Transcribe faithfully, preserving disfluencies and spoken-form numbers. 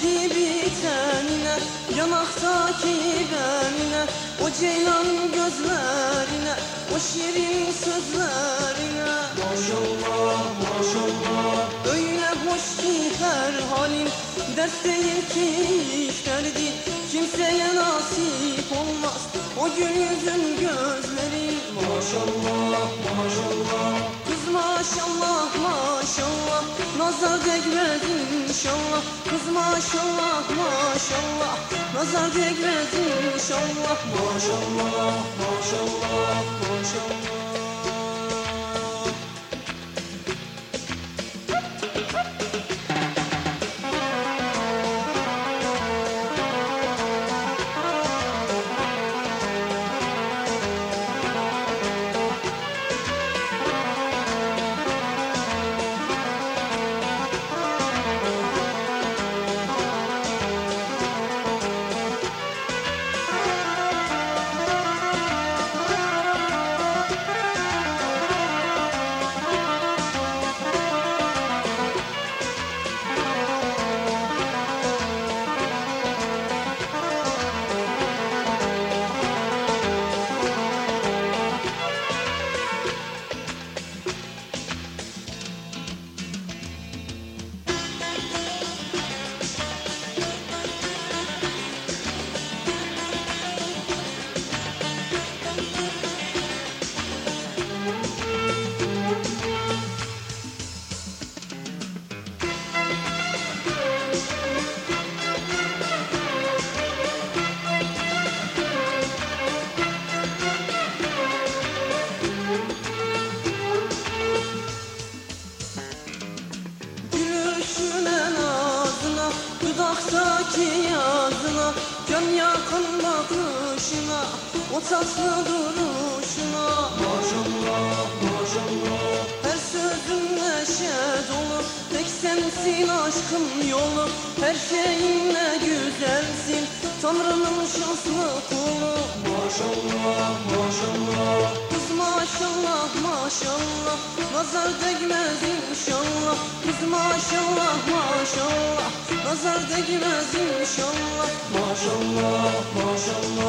gibi tenine, yanaktaki benine, o ceylan gözlerine, o şirin sözlerine. Maşallah, maşallah. Öyle hoş ki her halin, dert değil ki derdi, kimseye nasip olmaz o gül yüzün gözlerin. Maşallah, maşallah. Kız maşallah, maşallah, nazar değmez inşallah. Kız maşallah, maşallah, nazar değmez inşallah. Maşallah, maşallah, maşallah. Dudaktaki yazına, can yakın bakışına, o tatlı duruşuna. Maşallah, maşallah. Her sözün neşe dolu, tek sensin aşkın yolu. Her şeyinle güzelsin, Tanrı'nın şanslı kulu. Maşallah, maşallah. Kız maşallah, maşallah, nazar değmez inşallah. Kız maşallah, maşallah, nazar değmez inşallah. Maşallah, maşallah.